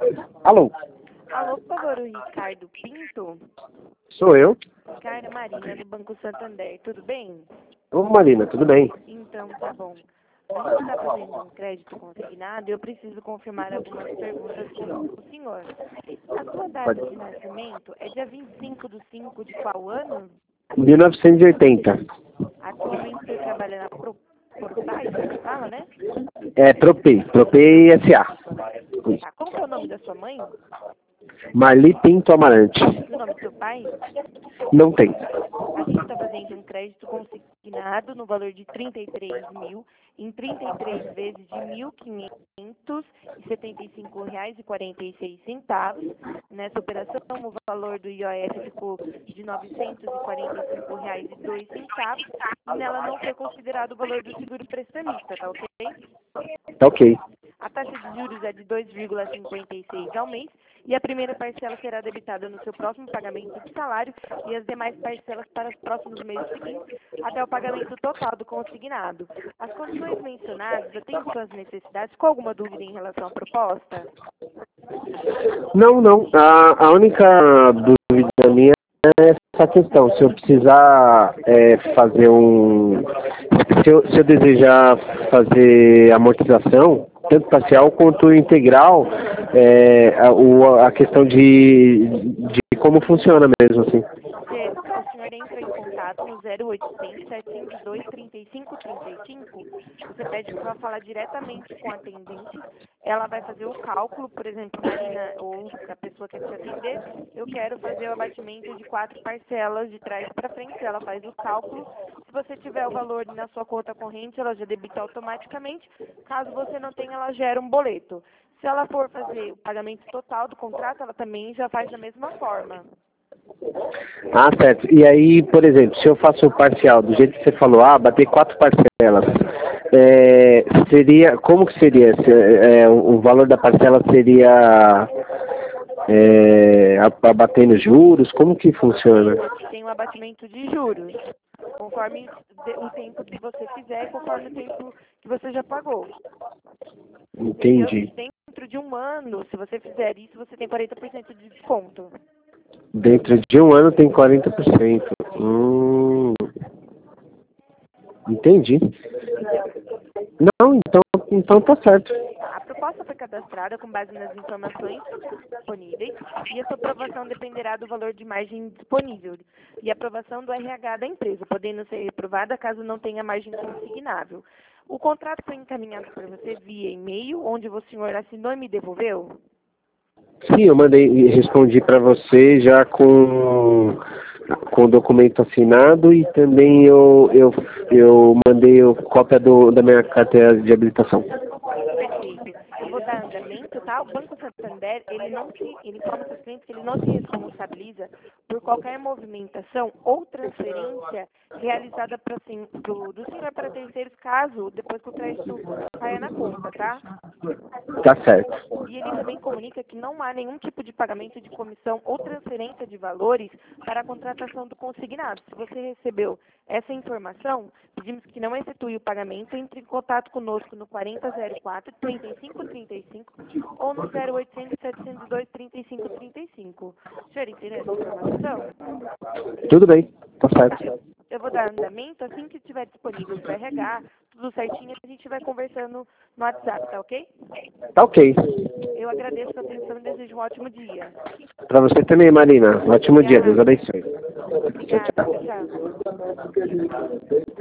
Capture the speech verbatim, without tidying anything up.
Alô? Alô, por favor, o Ricardo Pinto? Sou eu. Ricardo Marina, do Banco Santander, tudo bem? Ô Marina, tudo bem? Então, tá bom. A gente está fazendo um crédito consignado e eu preciso confirmar algumas perguntas com o senhor. A sua data Pode. de nascimento é dia vinte e cinco de cinco de qual ano? mil novecentos e oitenta. Atualmente você trabalha na Pro, Propais, que fala, né? É Propei, Propei S A. Tá, como que é o nome da sua mãe? Marli Pinto Amarante. E o nome do seu pai? Não tem. A gente está fazendo um crédito consignado no valor de trinta e três mil, em trinta e três vezes de mil quinhentos e setenta e cinco reais e quarenta e seis centavos. Nessa operação, o valor do I O F ficou de novecentos e quarenta e cinco reais e dois centavos e nela não foi considerado o valor do seguro prestamista, tá ok? Tá ok. A taxa de juros é de dois vírgula cinquenta e seis ao mês e a primeira parcela será debitada no seu próximo pagamento de salário e as demais parcelas para os próximos meses seguintes até o pagamento total do consignado. As condições mencionadas atendem suas necessidades. Com alguma dúvida em relação à proposta? Não, não. A, a única dúvida minha é essa questão. Se eu precisar é, fazer um... Se eu, se eu desejar fazer amortização, tanto parcial quanto integral, é, a, o, a questão de, de como funciona mesmo, assim. Você, o senhor entra em contato no zero oitocentos, setecentos e dois, trinta e cinco trinta e cinco. Você pede para falar diretamente com a atendente. Ela vai fazer o cálculo, por exemplo, Marina, ou a pessoa quer te atender, eu quero fazer o abatimento de quatro parcelas de trás para frente. Ela faz o cálculo. Se você tiver o valor na sua conta corrente, ela já debita automaticamente. Caso você não tenha, ela gera um boleto. Se ela for fazer o pagamento total do contrato, ela também já faz da mesma forma. Ah, certo. E aí, por exemplo, se eu faço o parcial, do jeito que você falou, ah, bater quatro parcelas, é, seria, como que seria? Se, é, o valor da parcela seria é, abatendo juros? Como que funciona? Tem um abatimento de juros, conforme o tempo que você fizer e conforme o tempo que você já pagou. Entendeu? Entendi. Dentro de um ano, se você fizer isso, você tem quarenta por cento de desconto. Dentro de um ano tem quarenta por cento. Hum, entendi. Não, então, então tá certo. A proposta foi cadastrada com base nas informações disponíveis e a sua aprovação dependerá do valor de margem disponível e a aprovação do R H da empresa, podendo ser reprovada caso não tenha margem consignável. O contrato foi encaminhado para você via e-mail, onde o senhor assinou e me devolveu? Sim, eu mandei e respondi para você já com com o documento assinado e também eu eu, eu mandei a cópia do, da minha carteira de habilitação. Perfeito. Eu vou dar andamento, tá? O Banco Santander, ele não se, ele informa aos seus clientes que ele não se responsabiliza por qualquer movimentação ou transferência realizada pra, assim, do, do senhor para terceiros, caso depois que o crédito caia na conta, tá? Tá certo. E ele também comunica que não há nenhum tipo de pagamento de comissão ou transferência de valores para a contratação do consignado. Se você recebeu essa informação, pedimos que não efetue o pagamento, entre em contato conosco no quarenta zero quatro, trinta e cinco trinta e cinco ou no zero oitocentos, setecentos e dois, trinta e cinco trinta e cinco. O senhor entendeu essa informação? Tudo bem, tá Tá. certo. Eu vou dar andamento, assim que estiver disponível para R H, tudo certinho, a gente vai conversando no WhatsApp, tá ok? Tá ok. Eu agradeço a atenção e desejo um ótimo dia. Para você também, Marina. Um ótimo dia. Deus Obrigada. abençoe. Tchau, Obrigada. tchau. Tchau, tchau.